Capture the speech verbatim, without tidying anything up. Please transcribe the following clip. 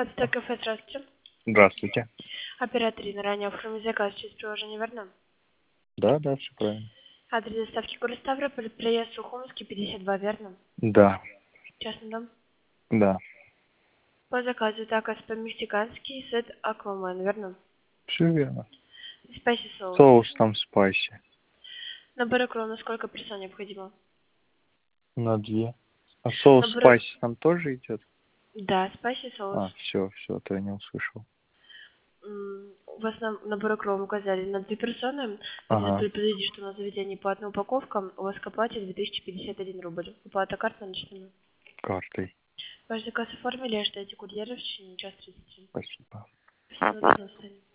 Подстак кафе, здравствуйте. Здравствуйте. Оператор Ирина, ранее оформить заказ через приложение верно? Да, да, все правильно. Адрес доставки город Ставрополь, проезд Сухумский, пятьдесят два, верно? Да, Частный дом. да, По заказу такос по-мексикански, сет Аквамен, верно? все верно. Спайси соус. Соус там спайси. Набор икру на сколько персон необходимо? На две. А соус Набор... спайси там тоже идет? Да, спайси соус. А, все, все, то я не услышал. М, У вас на... набор икру мы указали на две персоны. Хотите Ага, предупредить, что на заведении по одной упаковкам у вас к оплате две тысячи пятьдесят один рубль. Оплата картой наличными. картой. Ваш заказ оформили, ожидайте курьера в течение часа тридцати. Спасибо. Спасибо, до свидания.